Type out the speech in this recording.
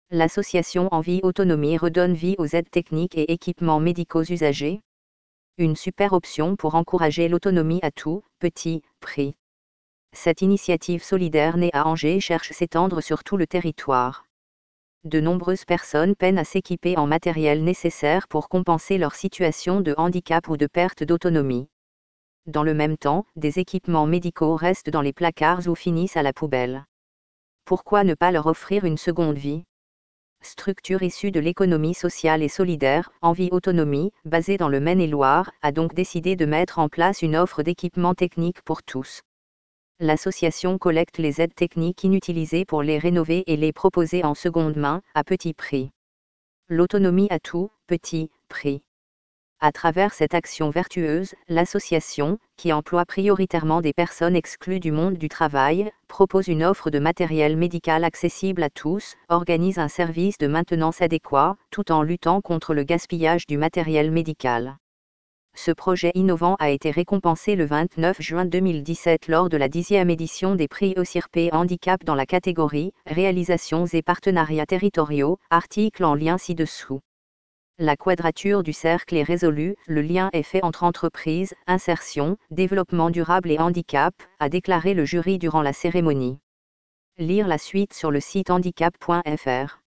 L'association Envie Autonomie redonne vie aux aides techniques et équipements médicaux usagés. Une super option pour encourager l'autonomie à tout petit prix. Cette initiative solidaire née à Angers cherche à s'étendre sur tout le territoire. De nombreuses personnes peinent à s'équiper en matériel nécessaire pour compenser leur situation de handicap ou de perte d'autonomie. Dans le même temps, des équipements médicaux restent dans les placards ou finissent à la poubelle. Pourquoi ne pas leur offrir une seconde vie ? Structure issue de l'économie sociale et solidaire, Envie Autonomie, basée dans le Maine-et-Loire, a donc décidé de mettre en place une offre d'équipements techniques pour tous. L'association collecte les aides techniques inutilisées pour les rénover et les proposer en seconde main, à petit prix. L'autonomie à tout petit prix. À travers cette action vertueuse, l'association, qui emploie prioritairement des personnes exclues du monde du travail, propose une offre de matériel médical accessible à tous, organise un service de maintenance adéquat, tout en luttant contre le gaspillage du matériel médical. Ce projet innovant a été récompensé le 29 juin 2017 lors de la 10e édition des prix OSIRP Handicap dans la catégorie « Réalisations et partenariats territoriaux », article en lien ci-dessous. La quadrature du cercle est résolue, le lien est fait entre entreprise, insertion, développement durable et handicap, a déclaré le jury durant la cérémonie. Lire la suite sur le site handicap.fr.